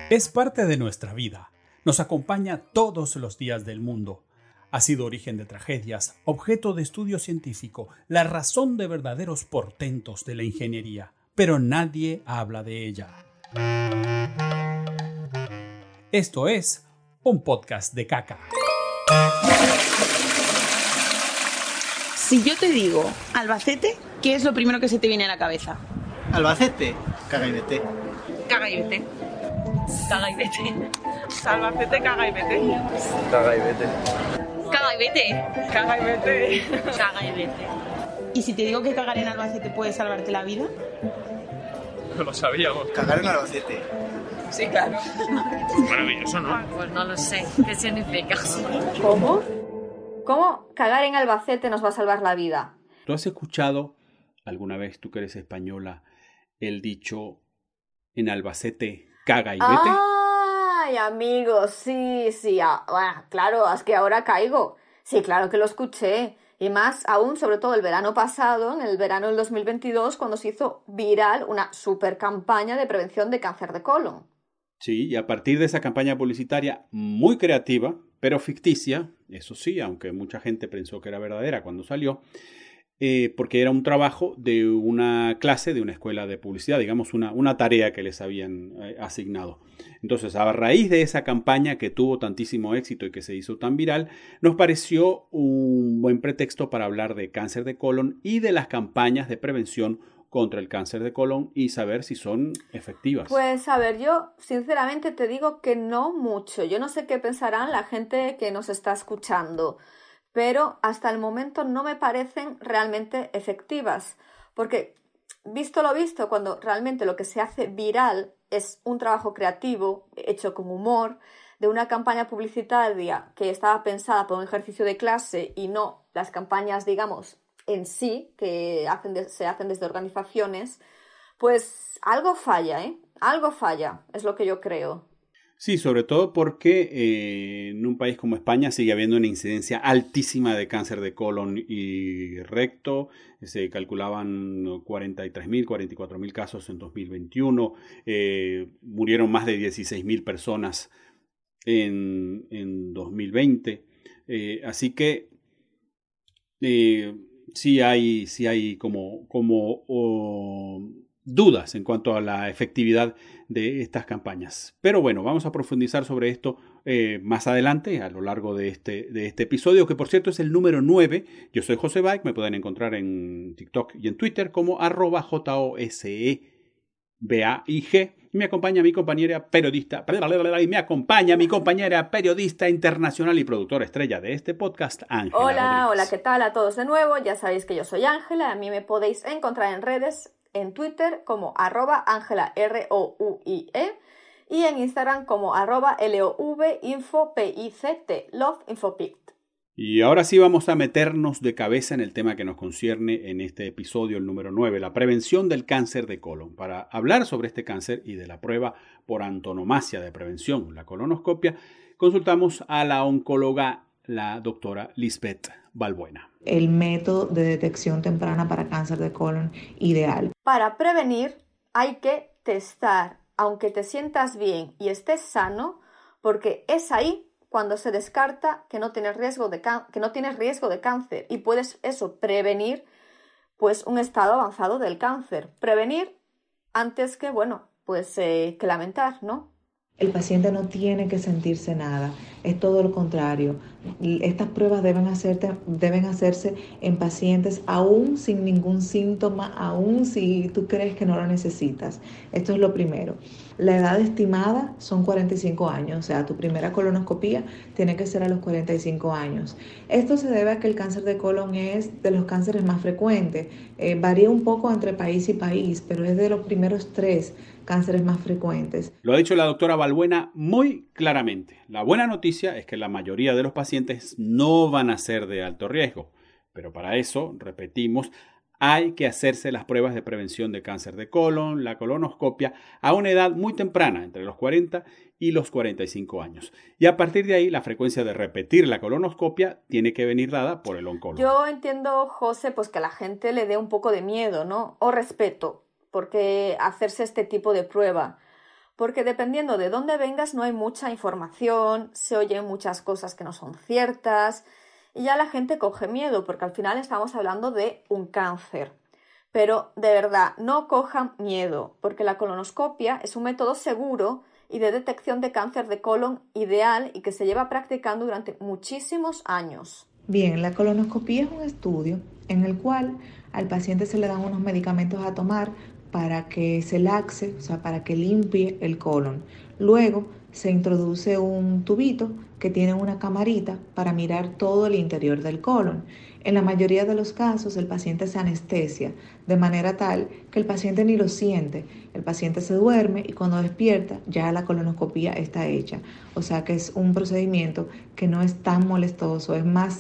Es parte de nuestra vida. Nos acompaña todos los días del mundo. Ha sido origen de tragedias, objeto de estudio científico, la razón de verdaderos portentos de la ingeniería, pero nadie habla de ella. Esto es un podcast de caca. Si yo te digo Albacete, ¿qué es lo primero que se te viene a la cabeza? Albacete, caga y vete. Caga y vete. Caga y vete. Albacete, caga y vete. Caga y vete. Caga y vete. Caga y vete. Caga y vete. ¿Y si te digo que cagar en Albacete puede salvarte la vida? No lo sabíamos. Cagar en Albacete. Sí, claro. Maravilloso, ¿no? Pues no lo sé. ¿Qué significa? ¿Cómo? ¿Cómo cagar en Albacete nos va a salvar la vida? ¿Tú has escuchado alguna vez, tú que eres española, el dicho en Albacete caga y vete? ¡Ay, amigos! Sí. Bueno, claro, es que ahora caigo. Sí, claro que lo escuché. Y más aún, sobre todo el verano pasado, en el verano del 2022, cuando se hizo viral una super campaña de prevención de cáncer de colon. Sí, y a partir de esa campaña publicitaria muy creativa, pero ficticia, eso sí, aunque mucha gente pensó que era verdadera cuando salió, porque era un trabajo de una clase de una escuela de publicidad, digamos una tarea que les habían asignado. Entonces, a raíz de esa campaña que tuvo tantísimo éxito y que se hizo tan viral, nos pareció un buen pretexto para hablar de cáncer de colon y de las campañas de prevención contra el cáncer de colon y saber si son efectivas. Pues a ver, yo sinceramente te digo que no mucho. Yo no sé qué pensarán la gente que nos está escuchando, pero hasta el momento no me parecen realmente efectivas, porque visto lo visto, cuando realmente lo que se hace viral es un trabajo creativo, hecho con humor, de una campaña publicitaria que estaba pensada por un ejercicio de clase y no las campañas, digamos, en sí, que se hacen desde organizaciones, pues algo falla, ¿eh? Algo falla, es lo que yo creo. Sí, sobre todo porque en un país como España sigue habiendo una incidencia altísima de cáncer de colon y recto. Se calculaban 43.000, 44.000 casos en 2021. Murieron más de 16.000 personas en 2020. Así que sí hay como dudas en cuanto a la efectividad de estas campañas. Pero bueno, vamos a profundizar sobre esto más adelante a lo largo de este episodio, que por cierto es el número 9. Yo soy José Baik, me pueden encontrar en TikTok y en Twitter como @JOSEBAIG. Y me acompaña mi compañera periodista internacional y productora estrella de este podcast, Ángela Rodríguez. Hola, ¿qué tal a todos de nuevo? Ya sabéis que yo soy Ángela, a mí me podéis encontrar en redes, en Twitter como @AngelaRouie y en Instagram como @LOVInfoPICT, Love Infopict. Y ahora sí vamos a meternos de cabeza en el tema que nos concierne en este episodio, el número 9, la prevención del cáncer de colon. Para hablar sobre este cáncer y de la prueba por antonomasia de prevención, la colonoscopia, consultamos a la oncóloga, la doctora Lisbeth Balbuena. El método de detección temprana para cáncer de colon ideal. Para prevenir hay que testar, aunque te sientas bien y estés sano, porque es ahí cuando se descarta que no tienes riesgo de cáncer y puedes prevenir pues un estado avanzado del cáncer. Prevenir antes que, que lamentar, ¿no? El paciente no tiene que sentirse nada, es todo lo contrario. Estas pruebas deben hacerse en pacientes aún sin ningún síntoma, aún si tú crees que no lo necesitas. Esto es lo primero. La edad estimada son 45 años, o sea, tu primera colonoscopía tiene que ser a los 45 años. Esto se debe a que el cáncer de colon es de los cánceres más frecuentes. Varía un poco entre país y país, pero es de los primeros 3 cánceres más frecuentes. Lo ha dicho la doctora Balbuena muy claramente. La buena noticia es que la mayoría de los pacientes no van a ser de alto riesgo, pero para eso, repetimos, hay que hacerse las pruebas de prevención de cáncer de colon, la colonoscopia, a una edad muy temprana, entre los 40 y los 45 años. Y a partir de ahí, la frecuencia de repetir la colonoscopia tiene que venir dada por el oncólogo. Yo entiendo, José, pues que a la gente le dé un poco de miedo, ¿no? O respeto, porque hacerse este tipo de prueba. porque dependiendo de dónde vengas no hay mucha información, se oyen muchas cosas que no son ciertas y ya la gente coge miedo porque al final estamos hablando de un cáncer. Pero de verdad, no cojan miedo porque la colonoscopia es un método seguro y de detección de cáncer de colon ideal y que se lleva practicando durante muchísimos años. Bien, la colonoscopia es un estudio en el cual al paciente se le dan unos medicamentos a tomar para que se laxe, o sea, para que limpie el colon. Luego se introduce un tubito que tiene una camarita para mirar todo el interior del colon. En la mayoría de los casos el paciente se anestesia de manera tal que el paciente ni lo siente. El paciente se duerme y cuando despierta ya la colonoscopia está hecha. O sea que es un procedimiento que no es tan molestoso, es más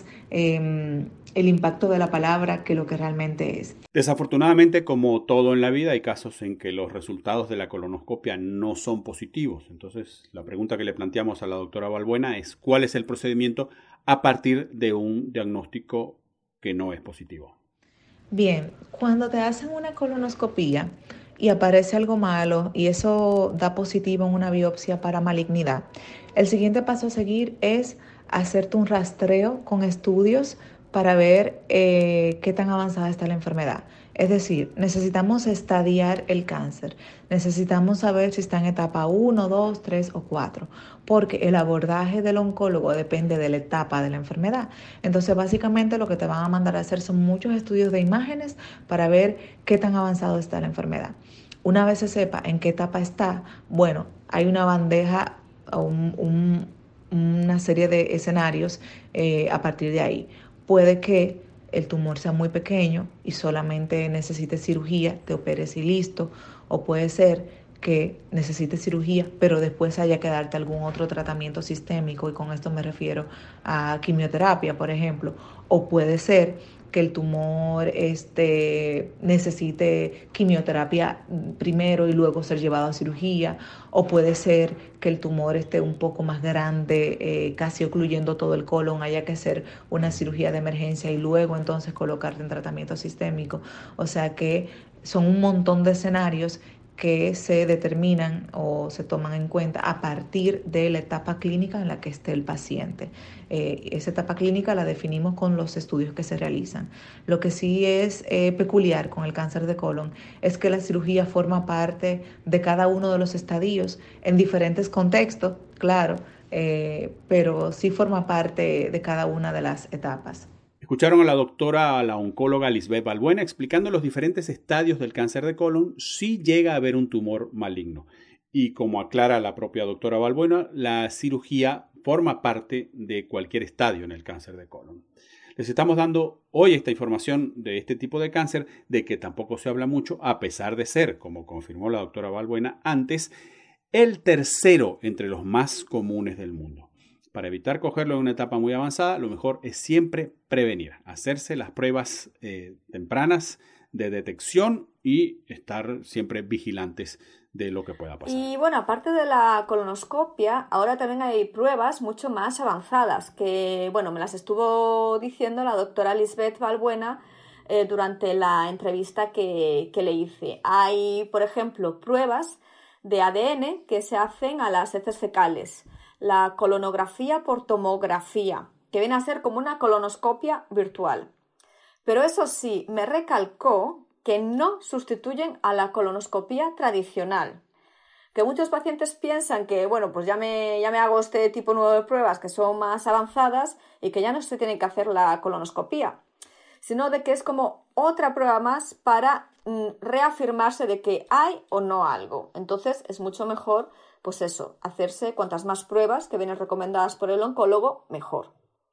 el impacto de la palabra que lo que realmente es. Desafortunadamente, como todo en la vida, hay casos en que los resultados de la colonoscopia no son positivos. Entonces, la pregunta que le planteamos a la doctora Balbuena es ¿cuál es el procedimiento a partir de un diagnóstico que no es positivo? Bien, cuando te hacen una colonoscopia y aparece algo malo y eso da positivo en una biopsia para malignidad, el siguiente paso a seguir es hacerte un rastreo con estudios para ver qué tan avanzada está la enfermedad. Es decir, necesitamos estadiar el cáncer, necesitamos saber si está en etapa 1, 2, 3 o 4, porque el abordaje del oncólogo depende de la etapa de la enfermedad. Entonces, básicamente lo que te van a mandar a hacer son muchos estudios de imágenes para ver qué tan avanzado está la enfermedad. Una vez se sepa en qué etapa está, bueno, hay una bandeja o una serie de escenarios a partir de ahí. Puede que el tumor sea muy pequeño y solamente necesite cirugía, te operes y listo, o puede ser que necesite cirugía, pero después haya que darte algún otro tratamiento sistémico, y con esto me refiero a quimioterapia, por ejemplo, o puede ser que el tumor necesite quimioterapia primero y luego ser llevado a cirugía, o puede ser que el tumor esté un poco más grande, casi ocluyendo todo el colon, haya que hacer una cirugía de emergencia y luego entonces colocarte en tratamiento sistémico. O sea que son un montón de escenarios que se determinan o se toman en cuenta a partir de la etapa clínica en la que esté el paciente. Esa etapa clínica la definimos con los estudios que se realizan. Lo que sí es peculiar con el cáncer de colon es que la cirugía forma parte de cada uno de los estadios en diferentes contextos, claro, pero sí forma parte de cada una de las etapas. Escucharon a la oncóloga Lisbeth Balbuena explicando los diferentes estadios del cáncer de colon si llega a haber un tumor maligno. Y como aclara la propia doctora Balbuena, la cirugía forma parte de cualquier estadio en el cáncer de colon. Les estamos dando hoy esta información de este tipo de cáncer, de que tampoco se habla mucho, a pesar de ser, como confirmó la doctora Balbuena antes, el tercero entre los más comunes del mundo. Para evitar cogerlo en una etapa muy avanzada, lo mejor es siempre prevenir, hacerse las pruebas tempranas de detección y estar siempre vigilantes de lo que pueda pasar. Y bueno, aparte de la colonoscopia, ahora también hay pruebas mucho más avanzadas que, bueno, me las estuvo diciendo la doctora Lisbeth Balbuena durante la entrevista que le hice. Hay, por ejemplo, pruebas de ADN que se hacen a las heces fecales. La colonografía por tomografía, que viene a ser como una colonoscopia virtual. Pero eso sí, me recalcó que no sustituyen a la colonoscopia tradicional. Que muchos pacientes piensan que, bueno, pues ya me hago este tipo nuevo de pruebas que son más avanzadas y que ya no se tiene que hacer la colonoscopia, sino de que es como otra prueba más para reafirmarse de que hay o no algo. Entonces es mucho mejor, pues eso, hacerse cuantas más pruebas que vienen recomendadas por el oncólogo, mejor.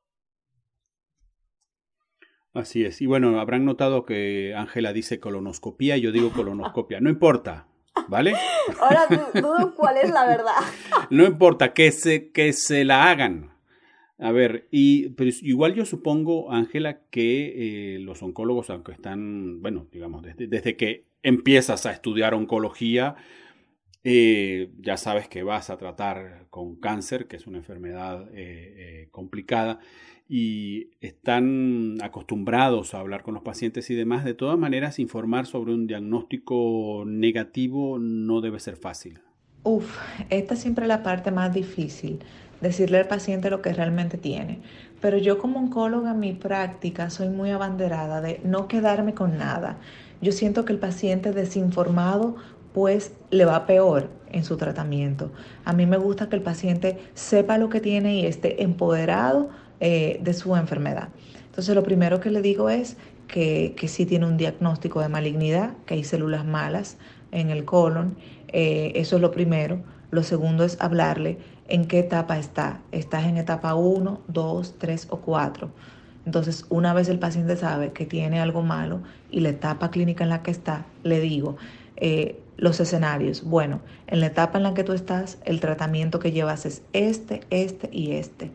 Así es. Y bueno, habrán notado que Ángela dice colonoscopía y yo digo colonoscopia. No importa, ¿vale? Ahora dudo cuál es la verdad. No importa, que se la hagan. A ver, pero igual yo supongo, Ángela, que los oncólogos, aunque están, bueno, digamos, desde que empiezas a estudiar oncología, ya sabes que vas a tratar con cáncer, que es una enfermedad complicada, y están acostumbrados a hablar con los pacientes y demás. De todas maneras, informar sobre un diagnóstico negativo no debe ser fácil. Esta siempre es la parte más difícil, decirle al paciente lo que realmente tiene. Pero yo como oncóloga en mi práctica soy muy abanderada de no quedarme con nada. Yo siento que el paciente desinformado pues le va peor en su tratamiento. A mí me gusta que el paciente sepa lo que tiene y esté empoderado de su enfermedad. Entonces lo primero que le digo es que sí tiene un diagnóstico de malignidad, que hay células malas en el colon. Eso es lo primero. Lo segundo es hablarle en qué etapa está. ¿Estás en etapa 1, 2, 3 o 4? Entonces, una vez el paciente sabe que tiene algo malo y la etapa clínica en la que está, le digo los escenarios. Bueno, en la etapa en la que tú estás, el tratamiento que llevas es este y este.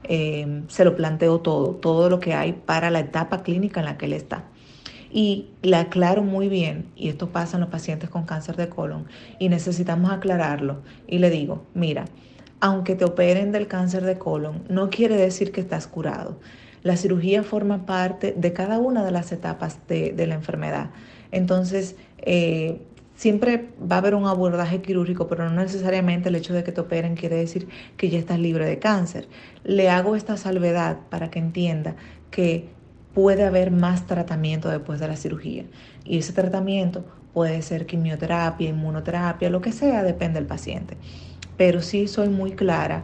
Se lo planteo todo lo que hay para la etapa clínica en la que él está. Y le aclaro muy bien, y esto pasa en los pacientes con cáncer de colon, y necesitamos aclararlo. Y le digo, mira, aunque te operen del cáncer de colon, no quiere decir que estás curado. La cirugía forma parte de cada una de las etapas de la enfermedad. Entonces, siempre va a haber un abordaje quirúrgico, pero no necesariamente el hecho de que te operen quiere decir que ya estás libre de cáncer. Le hago esta salvedad para que entienda que puede haber más tratamiento después de la cirugía. Y ese tratamiento puede ser quimioterapia, inmunoterapia, lo que sea, depende del paciente. Pero sí soy muy clara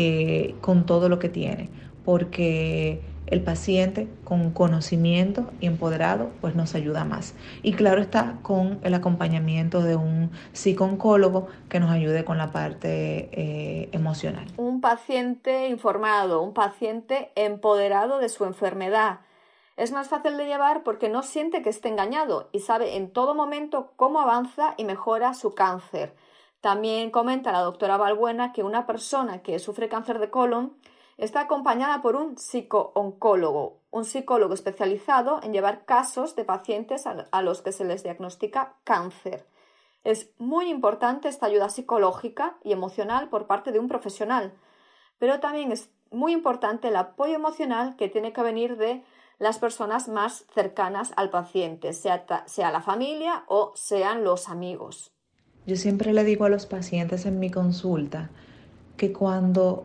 con todo lo que tiene, porque el paciente con conocimiento y empoderado pues nos ayuda más. Y claro está, con el acompañamiento de un psico-oncólogo que nos ayude con la parte emocional. Un paciente informado, un paciente empoderado de su enfermedad. Es más fácil de llevar porque no siente que esté engañado y sabe en todo momento cómo avanza y mejora su cáncer. También comenta la doctora Balbuena que una persona que sufre cáncer de colon está acompañada por un psico-oncólogo, un psicólogo especializado en llevar casos de pacientes a los que se les diagnostica cáncer. Es muy importante esta ayuda psicológica y emocional por parte de un profesional, pero también es muy importante el apoyo emocional que tiene que venir de las personas más cercanas al paciente, sea la familia o sean los amigos. Yo siempre le digo a los pacientes en mi consulta que cuando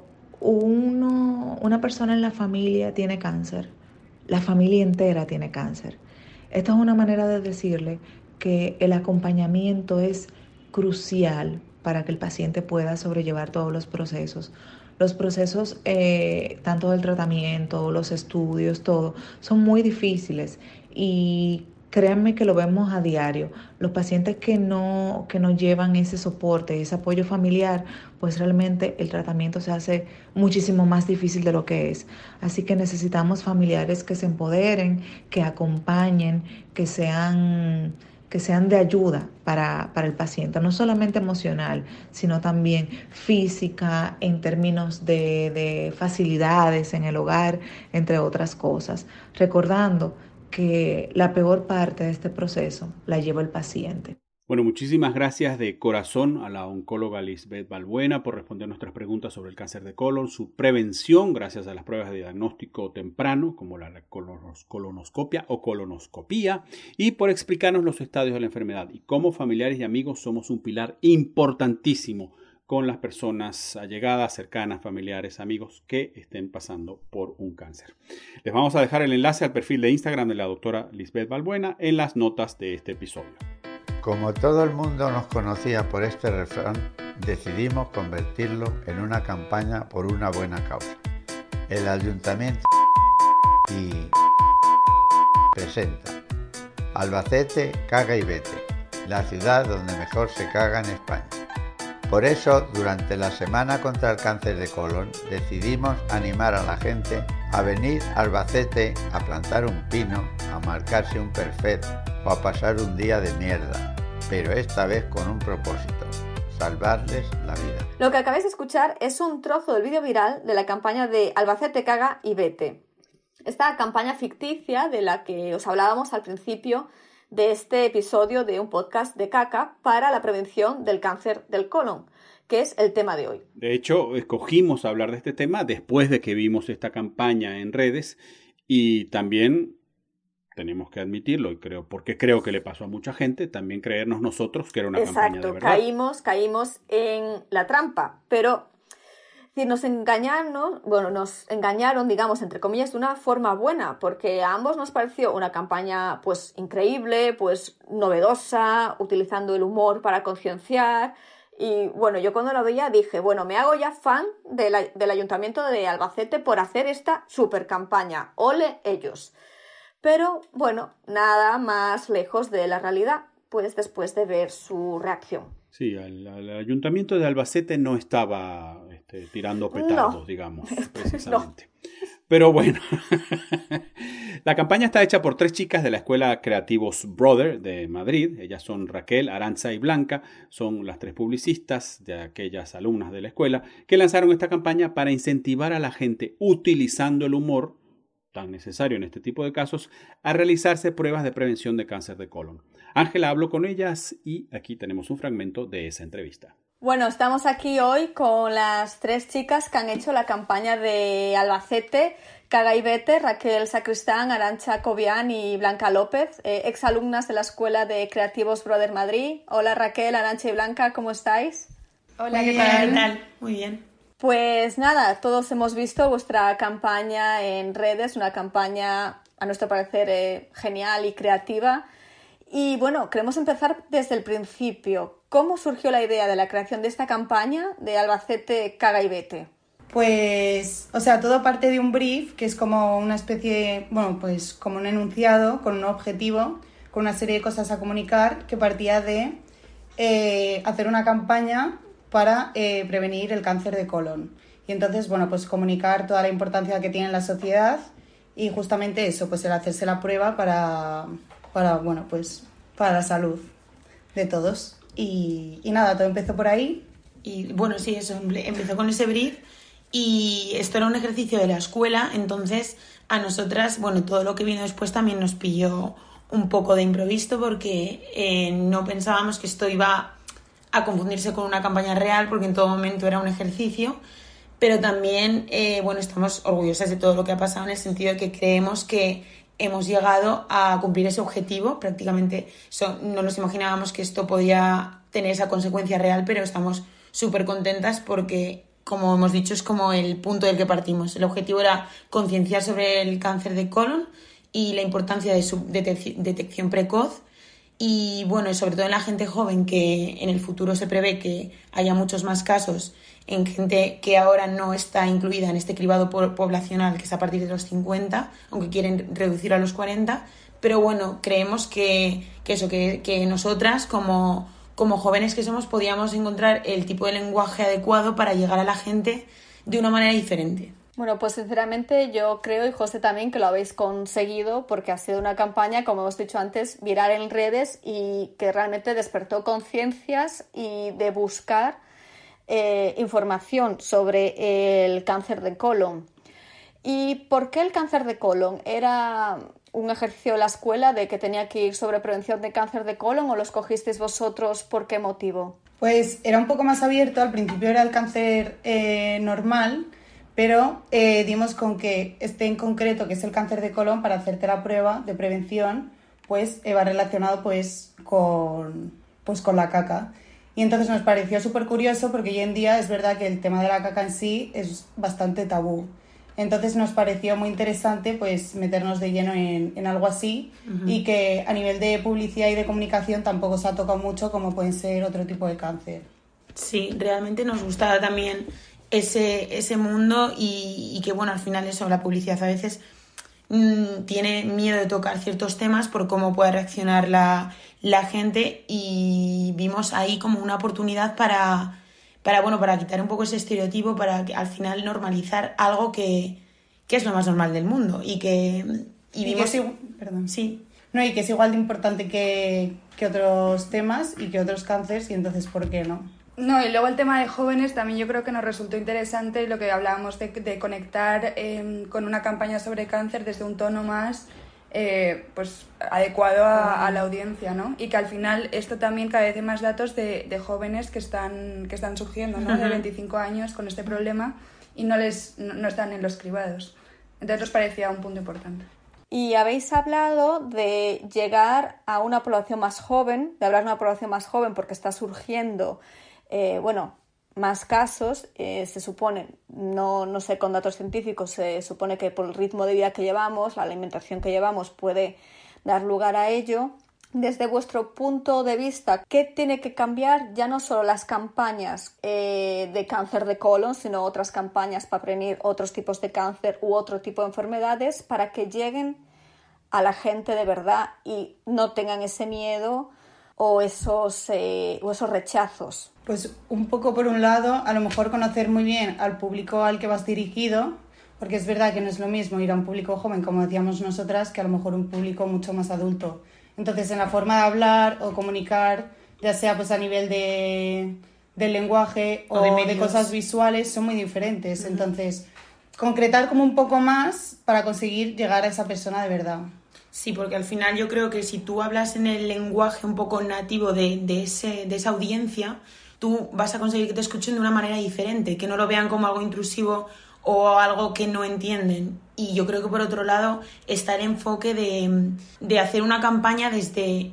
una persona en la familia tiene cáncer, la familia entera tiene cáncer. Esta es una manera de decirle que el acompañamiento es crucial para que el paciente pueda sobrellevar todos los procesos. Los procesos, tanto del tratamiento, los estudios, todo, son muy difíciles y créanme que lo vemos a diario. Los pacientes que no llevan ese soporte, ese apoyo familiar, pues realmente el tratamiento se hace muchísimo más difícil de lo que es. Así que necesitamos familiares que se empoderen, que acompañen, que sean de ayuda para el paciente, no solamente emocional, sino también física, en términos de facilidades en el hogar, entre otras cosas. Recordando que la peor parte de este proceso la lleva el paciente. Bueno, muchísimas gracias de corazón a la oncóloga Lisbeth Balbuena por responder nuestras preguntas sobre el cáncer de colon, su prevención gracias a las pruebas de diagnóstico temprano como la colonoscopia o colonoscopía y por explicarnos los estadios de la enfermedad y cómo familiares y amigos somos un pilar importantísimo con las personas allegadas, cercanas, familiares, amigos que estén pasando por un cáncer. Les vamos a dejar el enlace al perfil de Instagram de la doctora Lisbeth Balbuena en las notas de este episodio. Como todo el mundo nos conocía por este refrán, decidimos convertirlo en una campaña por una buena causa. El Ayuntamiento y presenta Albacete, caga y vete, la ciudad donde mejor se caga en España. Por eso, durante la Semana contra el Cáncer de Colon, decidimos animar a la gente a venir a Albacete a plantar un pino, a marcarse un perfect o a pasar un día de mierda, pero esta vez con un propósito: salvarles la vida. Lo que acabáis de escuchar es un trozo del vídeo viral de la campaña de Albacete, caga y vete. Esta campaña ficticia de la que os hablábamos al principio de este episodio de un podcast de caca para la prevención del cáncer del colon, que es el tema de hoy. De hecho, escogimos hablar de este tema después de que vimos esta campaña en redes y también tenemos que admitirlo, y porque creo que le pasó a mucha gente, también creernos nosotros que era una campaña de verdad. Caímos en la trampa, pero si nos engañaron, digamos, entre comillas, de una forma buena, porque a ambos nos pareció una campaña, pues, increíble, pues, novedosa, utilizando el humor para concienciar. Y, bueno, yo cuando la veía dije, bueno, me hago ya fan del Ayuntamiento de Albacete por hacer esta super campaña. ¡Ole ellos! Pero, bueno, nada más lejos de la realidad, pues, después de ver su reacción. Sí, el Ayuntamiento de Albacete no estaba tirando petardos, digamos, precisamente. No. Pero bueno, la campaña está hecha por 3 chicas de la Escuela Creativos Brother de Madrid. Ellas son Raquel, Arantxa y Blanca. Son las 3 publicistas de aquellas alumnas de la escuela que lanzaron esta campaña para incentivar a la gente, utilizando el humor, tan necesario en este tipo de casos, a realizarse pruebas de prevención de cáncer de colon. Ángela habló con ellas y aquí tenemos un fragmento de esa entrevista. Bueno, estamos aquí hoy con las 3 chicas que han hecho la campaña de Albacete, Caga y Vete, Raquel Sacristán, Arantxa Cobian y Blanca López, exalumnas de la Escuela de Creativos Brother Madrid. Hola Raquel, Arantxa y Blanca, ¿cómo estáis? Hola, ¿qué tal? Muy bien. Pues nada, todos hemos visto vuestra campaña en redes, una campaña a nuestro parecer genial y creativa. Y bueno, queremos empezar desde el principio. ¿Cómo surgió la idea de la creación de esta campaña de Albacete, Caga y Vete? Pues, todo parte de un brief, que es como una especie, pues como un enunciado con un objetivo, con una serie de cosas a comunicar, que partía de hacer una campaña para prevenir el cáncer de colon. Y entonces, pues comunicar toda la importancia que tiene en la sociedad y justamente eso, pues el hacerse la prueba para la salud de todos. Y nada, todo empezó por ahí. Y bueno, sí, eso, empezó con ese brief y esto era un ejercicio de la escuela, entonces a nosotras, todo lo que vino después también nos pilló un poco de improviso porque no pensábamos que esto iba a confundirse con una campaña real, porque en todo momento era un ejercicio, pero también, estamos orgullosas de todo lo que ha pasado en el sentido de que creemos que hemos llegado a cumplir ese objetivo. Prácticamente no nos imaginábamos que esto podía tener esa consecuencia real, pero estamos súper contentas porque, como hemos dicho, es como el punto del que partimos. El objetivo era concienciar sobre el cáncer de colon y la importancia de su detección precoz y, sobre todo en la gente joven, que en el futuro se prevé que haya muchos más casos en gente que ahora no está incluida en este cribado poblacional, que es a partir de los 50, aunque quieren reducirlo a los 40, pero creemos que nosotras, como jóvenes que somos, podíamos encontrar el tipo de lenguaje adecuado para llegar a la gente de una manera diferente. Bueno, pues sinceramente yo creo, y José también, que lo habéis conseguido porque ha sido una campaña, como hemos dicho antes, viral en redes y que realmente despertó conciencias y de buscar información sobre el cáncer de colon. ¿Y por qué el cáncer de colon? ¿Era un ejercicio de la escuela de que tenía que ir sobre prevención de cáncer de colon o lo escogisteis vosotros? ¿Por qué motivo? Pues era un poco más abierto, al principio era el cáncer normal, pero dimos con que este en concreto, que es el cáncer de colon, para hacerte la prueba de prevención, pues va relacionado con la caca. Y entonces nos pareció súper curioso porque hoy en día es verdad que el tema de la caca en sí es bastante tabú. Entonces nos pareció muy interesante pues meternos de lleno en algo así y que a nivel de publicidad y de comunicación tampoco se ha tocado mucho como pueden ser otro tipo de cáncer. Sí, realmente nos gustaba también ese mundo y que al final eso, la publicidad a veces tiene miedo de tocar ciertos temas por cómo puede reaccionar la gente y vimos ahí como una oportunidad para quitar un poco ese estereotipo, para que al final normalizar algo que es lo más normal del mundo y vimos... Sí. No, y que es igual de importante que otros temas y que otros cánceres, y entonces ¿por qué no? No, y luego el tema de jóvenes también yo creo que nos resultó interesante lo que hablábamos de conectar con una campaña sobre cáncer desde un tono más adecuado a la audiencia, ¿no? Y que al final esto también cada vez hay más datos de jóvenes que están surgiendo, ¿no? De 25 años con este problema y no están en los cribados. Entonces nos parecía un punto importante. Y habéis hablado de llegar a una población más joven, de hablar de una población más joven porque está surgiendo, más casos, se supone, no sé con datos científicos, se supone que por el ritmo de vida que llevamos, la alimentación que llevamos puede dar lugar a ello. Desde vuestro punto de vista, ¿qué tiene que cambiar? Ya no solo las campañas de cáncer de colon, sino otras campañas para prevenir otros tipos de cáncer u otro tipo de enfermedades para que lleguen a la gente de verdad y no tengan ese miedo o esos rechazos. Pues un poco por un lado, a lo mejor conocer muy bien al público al que vas dirigido, porque es verdad que no es lo mismo ir a un público joven, como decíamos nosotras, que a lo mejor un público mucho más adulto. Entonces, en la forma de hablar o comunicar, ya sea pues a nivel del lenguaje o de cosas visuales, son muy diferentes. Uh-huh. Entonces, concretar como un poco más para conseguir llegar a esa persona de verdad. Sí, porque al final yo creo que si tú hablas en el lenguaje un poco nativo de esa audiencia, tú vas a conseguir que te escuchen de una manera diferente, que no lo vean como algo intrusivo o algo que no entienden. Y yo creo que por otro lado está el enfoque de hacer una campaña desde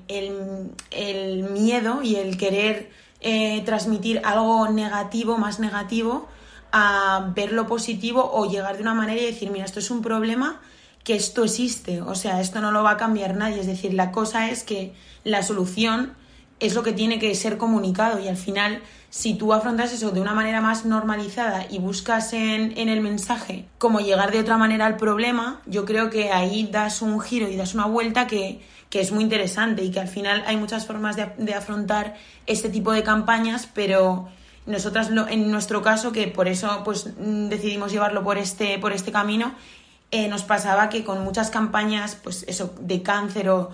el miedo y el querer transmitir algo negativo, más negativo, a ver lo positivo o llegar de una manera y decir, mira, esto es un problema, que esto existe, o sea, esto no lo va a cambiar nadie. Es decir, la cosa es que la solución es lo que tiene que ser comunicado y al final, si tú afrontas eso de una manera más normalizada y buscas en el mensaje cómo llegar de otra manera al problema, yo creo que ahí das un giro y das una vuelta que es muy interesante y que al final hay muchas formas de afrontar este tipo de campañas, pero nosotras en nuestro caso, que por eso pues decidimos llevarlo por este camino, nos pasaba que con muchas campañas pues eso de cáncer o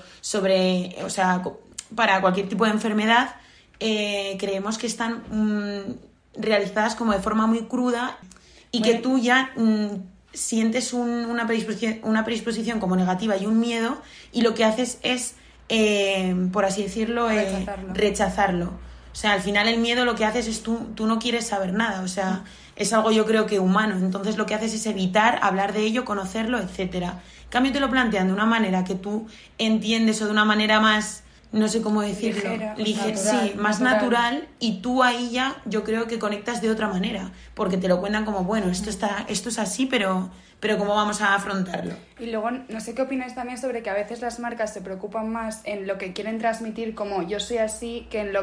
para cualquier tipo de enfermedad, creemos que están realizadas como de forma muy cruda y que tú ya sientes una predisposición como negativa y un miedo y lo que haces es, por así decirlo, rechazarlo. O sea, al final el miedo lo que haces es tú no quieres saber nada, o sea, es algo yo creo que humano, entonces lo que haces es evitar hablar de ello, conocerlo, etcétera. En cambio te lo plantean de una manera que tú entiendes o de una manera más, no sé cómo decirlo, más natural, y tú ahí ya yo creo que conectas de otra manera, porque te lo cuentan como, bueno, esto es así, pero ¿cómo vamos a afrontarlo? Y luego, no sé qué opinas también sobre que a veces las marcas se preocupan más en lo que quieren transmitir como yo soy así, que en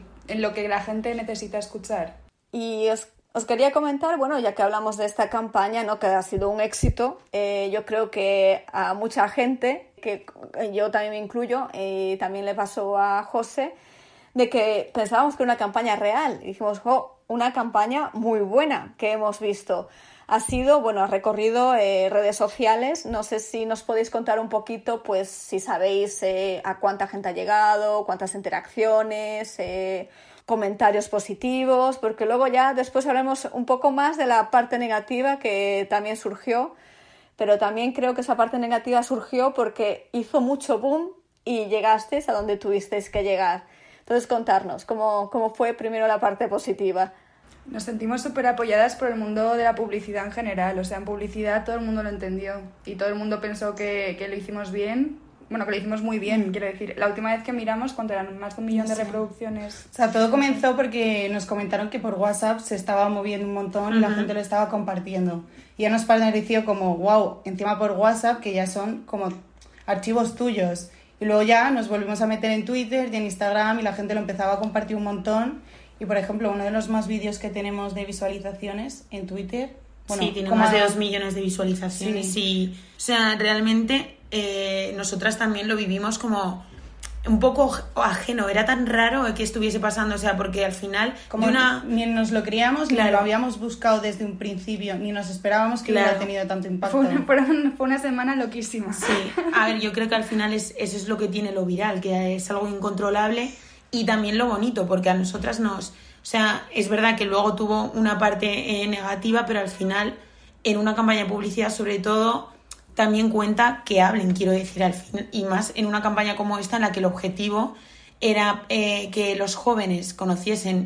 lo que la gente necesita escuchar. Y os quería comentar, bueno, ya que hablamos de esta campaña, ¿no?, que ha sido un éxito, yo creo que a mucha gente, que yo también me incluyo, y también le pasó a José, de que pensábamos que era una campaña real. Y dijimos, una campaña muy buena que hemos visto. Ha sido, ha recorrido redes sociales. No sé si nos podéis contar un poquito, pues si sabéis a cuánta gente ha llegado, cuántas interacciones, comentarios positivos, porque luego ya después hablaremos un poco más de la parte negativa que también surgió, pero también creo que esa parte negativa surgió porque hizo mucho boom y llegasteis a donde tuvisteis que llegar. Entonces, contarnos cómo fue primero la parte positiva. Nos sentimos súper apoyadas por el mundo de la publicidad en general. O sea, en publicidad todo el mundo lo entendió y todo el mundo pensó que lo hicimos bien. Bueno, que lo hicimos muy bien, quiero decir. La última vez que miramos, ¿cuánto eran? Más de 1 millón de reproducciones. O sea, todo comenzó porque nos comentaron que por WhatsApp se estaba moviendo un montón y la gente lo estaba compartiendo. Y ya nos pareció como, wow, encima por WhatsApp, que ya son como archivos tuyos. Y luego ya nos volvimos a meter en Twitter y en Instagram y la gente lo empezaba a compartir un montón. Y, por ejemplo, uno de los más vídeos que tenemos de visualizaciones en Twitter... Bueno, sí, tiene más de 2 millones de visualizaciones. Sí. O sea, realmente nosotras también lo vivimos como un poco ajeno. Era tan raro que estuviese pasando, o sea, porque al final... Como ni nos lo creíamos, ni lo habíamos buscado desde un principio, ni nos esperábamos que hubiera tenido tanto impacto. Fue una semana loquísima. Sí, a ver, yo creo que al final eso es lo que tiene lo viral, que es algo incontrolable y también lo bonito, porque a nosotras nos... O sea, es verdad que luego tuvo una parte negativa, pero al final, en una campaña de publicidad, sobre todo, también cuenta que hablen, quiero decir, al fin, y más en una campaña como esta, en la que el objetivo era que los jóvenes conociesen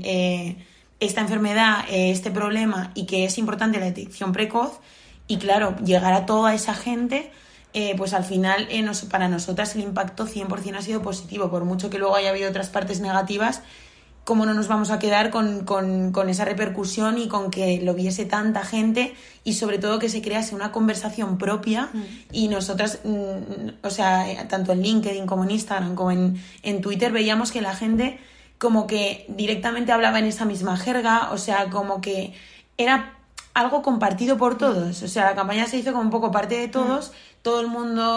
esta enfermedad, este problema, y que es importante la detección precoz, y claro, llegar a toda esa gente pues al final para nosotras el impacto 100% ha sido positivo, por mucho que luego haya habido otras partes negativas. ¿Cómo no nos vamos a quedar con esa repercusión y con que lo viese tanta gente y sobre todo que se crease una conversación propia? Y nosotras, o sea, tanto en LinkedIn como en Instagram como en Twitter veíamos que la gente como que directamente hablaba en esa misma jerga, o sea, como que era algo compartido por todos. O sea, la campaña se hizo como un poco parte de todos, todo el mundo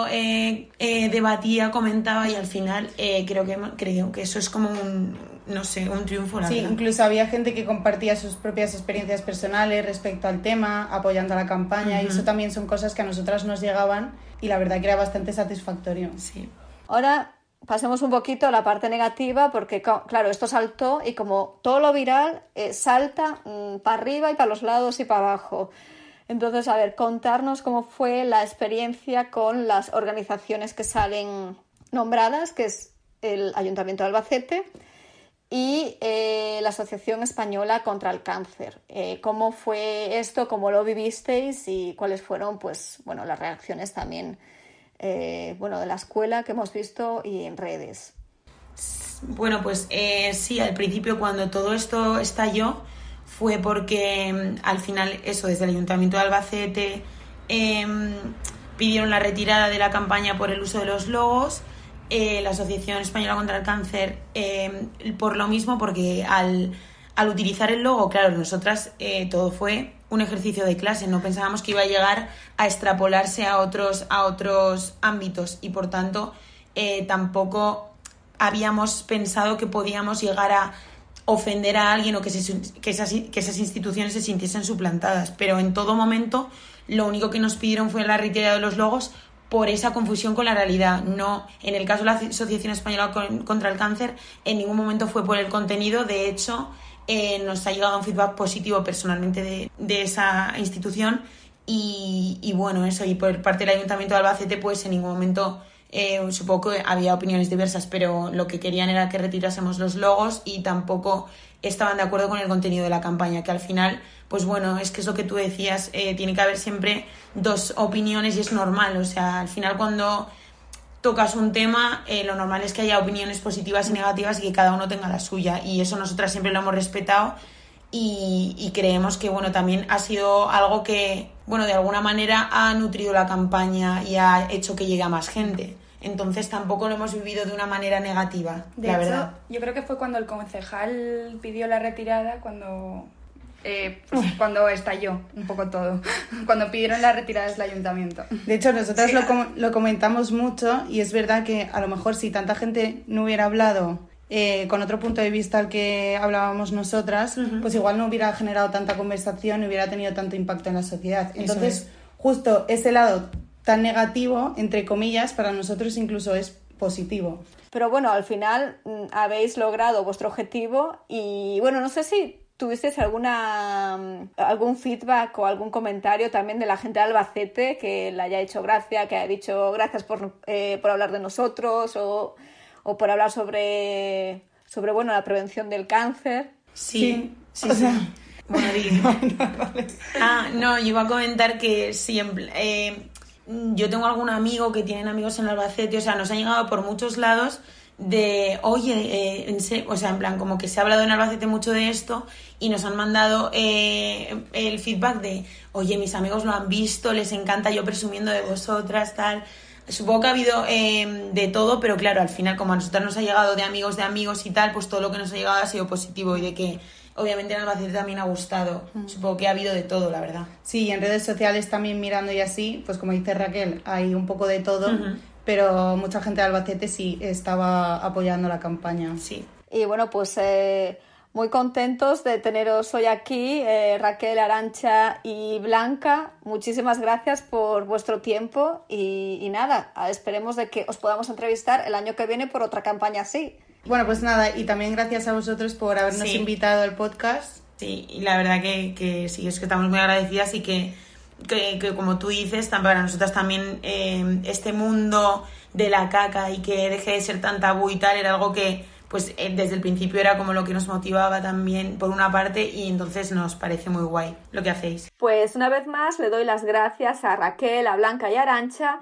debatía, comentaba y al final creo que eso es como un triunfo, la verdad. Incluso había gente que compartía sus propias experiencias personales respecto al tema, apoyando a la campaña, y eso también son cosas que a nosotras nos llegaban y la verdad que era bastante satisfactorio. Sí. Ahora pasemos un poquito a la parte negativa, porque claro, esto saltó y como todo lo viral salta para arriba y para los lados y para abajo. Entonces, a ver, contarnos cómo fue la experiencia con las organizaciones que salen nombradas, que es el Ayuntamiento de Albacete y la Asociación Española contra el Cáncer. ¿Cómo fue esto? ¿Cómo lo vivisteis? Y cuáles fueron, pues, bueno, las reacciones también de la escuela que hemos visto y en redes. Bueno, pues sí, al principio cuando todo esto estalló fue porque al final eso, desde el Ayuntamiento de Albacete pidieron la retirada de la campaña por el uso de los logos, la Asociación Española contra el Cáncer por lo mismo, porque al utilizar el logo, claro, nosotras todo fue un ejercicio de clase, no pensábamos que iba a llegar a extrapolarse a otros ámbitos y por tanto tampoco habíamos pensado que podíamos llegar a ofender a alguien o que esas instituciones se sintiesen suplantadas, pero en todo momento lo único que nos pidieron fue la retirada de los logos por esa confusión con la realidad. No, en el caso de la Asociación Española contra el Cáncer, en ningún momento fue por el contenido. De hecho, nos ha llegado un feedback positivo personalmente de esa institución y bueno, eso, y por parte del Ayuntamiento de Albacete, pues en ningún momento supongo que había opiniones diversas, pero lo que querían era que retirásemos los logos y tampoco estaban de acuerdo con el contenido de la campaña, que al final, pues bueno, es que es lo que tú decías, tiene que haber siempre dos opiniones y es normal, o sea, al final cuando tocas un tema, lo normal es que haya opiniones positivas y negativas y que cada uno tenga la suya, y eso nosotras siempre lo hemos respetado y creemos que, bueno, también ha sido algo que, bueno, de alguna manera ha nutrido la campaña y ha hecho que llegue a más gente. Entonces tampoco lo hemos vivido de una manera negativa, de la hecho, verdad. Yo creo que fue cuando el concejal pidió la retirada, cuando estalló un poco todo, cuando pidieron la retirada del ayuntamiento. De hecho, nosotras lo comentamos mucho y es verdad que a lo mejor si tanta gente no hubiera hablado con otro punto de vista al que hablábamos nosotras, pues igual no hubiera generado tanta conversación, no hubiera tenido tanto impacto en la sociedad. Entonces, justo ese lado tan negativo, entre comillas, para nosotros incluso es positivo. Pero bueno, al final habéis logrado vuestro objetivo y bueno, no sé si ¿tuvisteis algún feedback o algún comentario también de la gente de Albacete que le haya hecho gracia, que haya dicho gracias por hablar de nosotros o por hablar sobre bueno, la prevención del cáncer? Sí. O sea, bueno, yo iba a comentar que siempre yo tengo algún amigo que tienen amigos en Albacete, o sea, nos han llegado por muchos lados de, oye, o sea, en plan, como que se ha hablado en Albacete mucho de esto y nos han mandado el feedback de, oye, mis amigos lo han visto, les encanta, yo presumiendo de vosotras, tal. Supongo que ha habido de todo, pero claro, al final, como a nosotros nos ha llegado de amigos y tal, pues todo lo que nos ha llegado ha sido positivo y de que obviamente en Albacete también ha gustado. Supongo que ha habido de todo, la verdad. Sí, y en redes sociales también mirando y así, pues como dice Raquel, hay un poco de todo, pero mucha gente de Albacete sí estaba apoyando la campaña. Sí. Y bueno, pues muy contentos de teneros hoy aquí, Raquel, Arantxa y Blanca. Muchísimas gracias por vuestro tiempo y nada, esperemos de que os podamos entrevistar el año que viene por otra campaña así. Bueno, pues nada, y también gracias a vosotros por habernos invitado al podcast. Sí, y la verdad que sí, es que estamos muy agradecidas y que como tú dices, para nosotras también este mundo de la caca y que deje de ser tan tabú y tal, era algo que pues desde el principio era como lo que nos motivaba también por una parte y entonces nos parece muy guay lo que hacéis. Pues una vez más le doy las gracias a Raquel, a Blanca y a Arantxa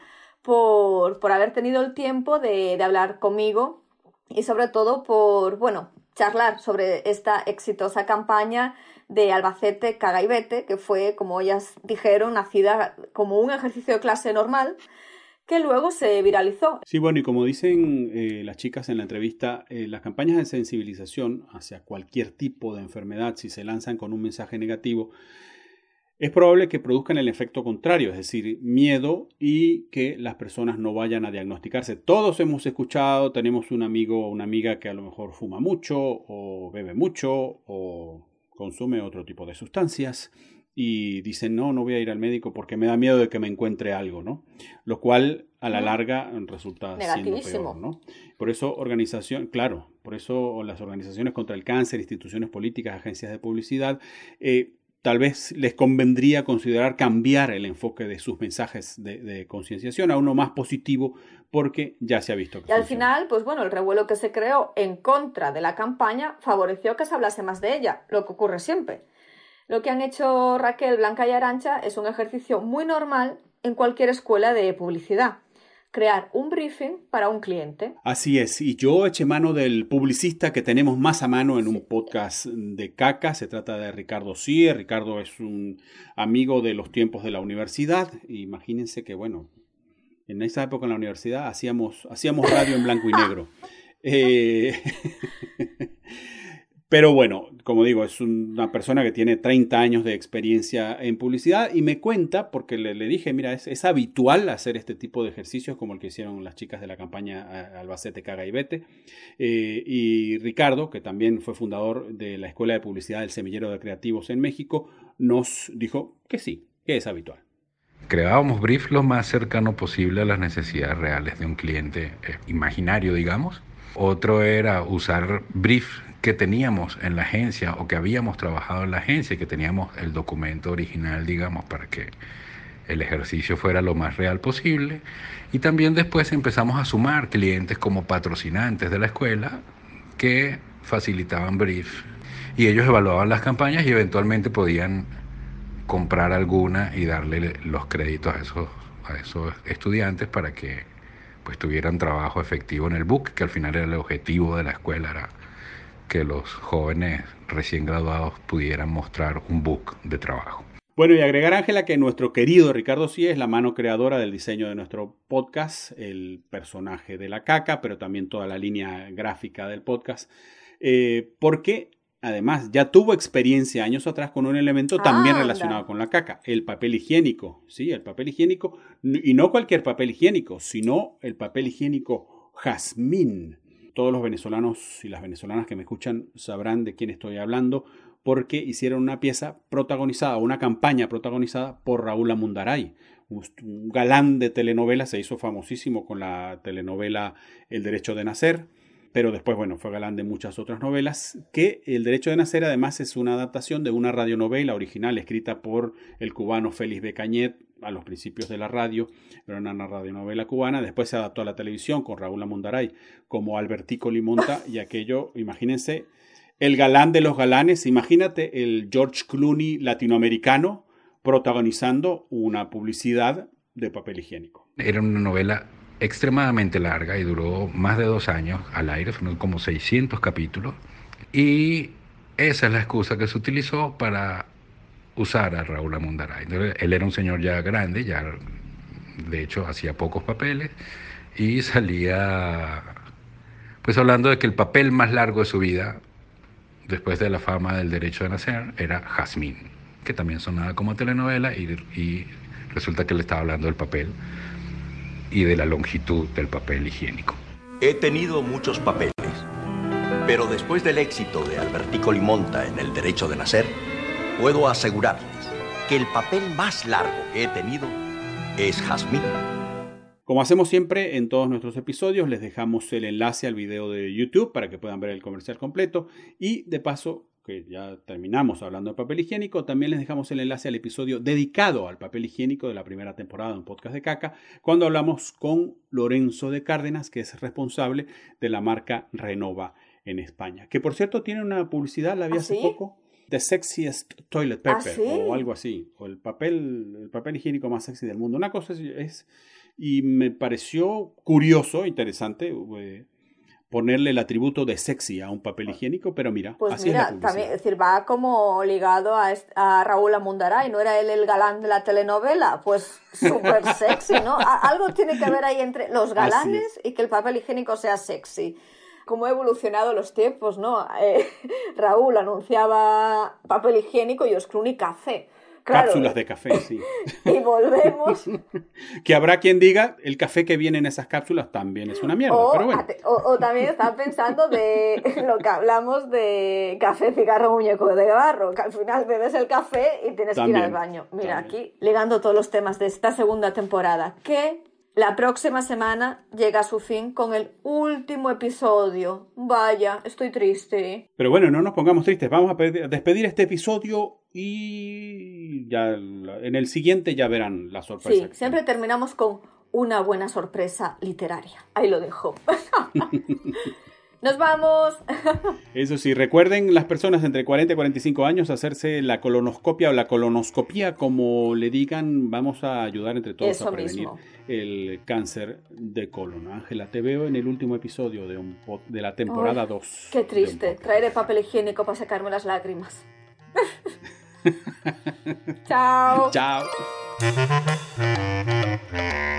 por haber tenido el tiempo de hablar conmigo y sobre todo por, bueno, charlar sobre esta exitosa campaña de Albacete Caga y Vete, que fue, como ellas dijeron, nacida como un ejercicio de clase normal, que luego se viralizó. Sí, bueno, y como dicen las chicas en la entrevista, las campañas de sensibilización hacia cualquier tipo de enfermedad, si se lanzan con un mensaje negativo, es probable que produzcan el efecto contrario, es decir, miedo y que las personas no vayan a diagnosticarse. Todos hemos escuchado, tenemos un amigo o una amiga que a lo mejor fuma mucho o bebe mucho o consume otro tipo de sustancias y dicen, no voy a ir al médico porque me da miedo de que me encuentre algo, ¿no? Lo cual a la larga resulta siendo peor, ¿no? Por eso por eso las organizaciones contra el cáncer, instituciones políticas, agencias de publicidad, tal vez les convendría considerar cambiar el enfoque de sus mensajes de concienciación a uno más positivo porque ya se ha visto que y al final, pues bueno, el revuelo que se creó en contra de la campaña favoreció que se hablase más de ella, lo que ocurre siempre. Lo que han hecho Raquel, Blanca y Arantxa es un ejercicio muy normal en cualquier escuela de publicidad. Crear un briefing para un cliente. Así es, y yo eché mano del publicista que tenemos más a mano en un podcast de Caca. Se trata de Ricardo Sier. Ricardo es un amigo de los tiempos de la universidad. Imagínense que, bueno, en esa época en la universidad hacíamos radio en blanco y negro. Pero bueno, como digo, es una persona que tiene 30 años de experiencia en publicidad y me cuenta, porque le dije, mira, es habitual hacer este tipo de ejercicios como el que hicieron las chicas de la campaña Albacete Caga y Vete. Y Ricardo, que también fue fundador de la Escuela de Publicidad del Semillero de Creativos en México, nos dijo que sí, que es habitual. Creábamos brief lo más cercano posible a las necesidades reales de un cliente imaginario, digamos. Otro era usar brief que teníamos en la agencia o que habíamos trabajado en la agencia y que teníamos el documento original, digamos, para que el ejercicio fuera lo más real posible. Y también después empezamos a sumar clientes como patrocinantes de la escuela que facilitaban brief y ellos evaluaban las campañas y eventualmente podían comprar alguna y darle los créditos a esos estudiantes para que pues tuvieran trabajo efectivo en el book, que al final era el objetivo de la escuela, era que los jóvenes recién graduados pudieran mostrar un book de trabajo. Bueno, y agregar, Ángela, que nuestro querido Ricardo Sí es la mano creadora del diseño de nuestro podcast, el personaje de la caca, pero también toda la línea gráfica del podcast, porque además ya tuvo experiencia años atrás con un elemento también relacionado con la caca, el papel higiénico. Sí, el papel higiénico, y no cualquier papel higiénico, sino el papel higiénico jazmín. Todos los venezolanos y las venezolanas que me escuchan sabrán de quién estoy hablando, porque hicieron una pieza protagonizada, una campaña protagonizada por Raúl Amundaray, un galán de telenovela, se hizo famosísimo con la telenovela El Derecho de Nacer, pero después, bueno, fue galán de muchas otras novelas, que El Derecho de Nacer además es una adaptación de una radionovela original escrita por el cubano Félix Becañet a los principios de la radio, era una radionovela cubana, después se adaptó a la televisión con Raúl Amundaray como Albertico Limonta y aquello, imagínense, el galán de los galanes, imagínate el George Clooney latinoamericano protagonizando una publicidad de papel higiénico. Era una novela extremadamente larga y duró más de 2 años al aire, fueron como 600 capítulos y esa es la excusa que se utilizó para usar a Raúl Amundaray. Entonces, él era un señor ya grande, ya de hecho hacía pocos papeles y salía pues hablando de que el papel más largo de su vida después de la fama del Derecho de Nacer era Jazmín, que también sonaba como telenovela y resulta que le estaba hablando del papel y de la longitud del papel higiénico. He tenido muchos papeles, pero después del éxito de Albertico Limonta en El Derecho de Nacer, puedo asegurarles que el papel más largo que he tenido es Jazmín. Como hacemos siempre en todos nuestros episodios, les dejamos el enlace al video de YouTube para que puedan ver el comercial completo y de paso, que ya terminamos hablando de papel higiénico, también les dejamos el enlace al episodio dedicado al papel higiénico de la primera temporada de un podcast de caca, cuando hablamos con Lorenzo de Cárdenas, que es responsable de la marca Renova en España. Que por cierto tiene una publicidad, la vi hace poco, The Sexiest Toilet Paper o algo así, o el papel higiénico más sexy del mundo. Una cosa es y me pareció curioso, interesante, ponerle el atributo de sexy a un papel higiénico, pero mira, pues así mira, es la publicidad. también, es decir, va como ligado a Raúl Amundaray, ¿no era él el galán de la telenovela? Pues súper sexy, ¿no? Algo tiene que ver ahí entre los galanes y que el papel higiénico sea sexy. Cómo ha evolucionado los tiempos, ¿no? Raúl anunciaba papel higiénico y Oscrún y café. Claro. Cápsulas de café, sí. Y volvemos. Que habrá quien diga, el café que viene en esas cápsulas también es una mierda, pero bueno. O también están pensando de lo que hablamos de café, cigarro, muñeco de barro, que al final bebes el café y tienes que ir al baño. Mira, aquí ligando todos los temas de esta segunda temporada, que la próxima semana llega a su fin con el último episodio. Vaya, estoy triste. Pero bueno, no nos pongamos tristes. Vamos a despedir este episodio y ya en el siguiente ya verán la sorpresa. Sí, siempre terminamos con una buena sorpresa literaria. Ahí lo dejo. ¡Nos vamos! Eso sí, recuerden las personas entre 40 y 45 años hacerse la colonoscopia o la colonoscopía, como le digan. Vamos a ayudar entre todos a prevenir el cáncer de colon. Ángela, te veo en el último episodio de la temporada 2. Qué triste, traeré papel higiénico para secarme las lágrimas. Chao. Chao.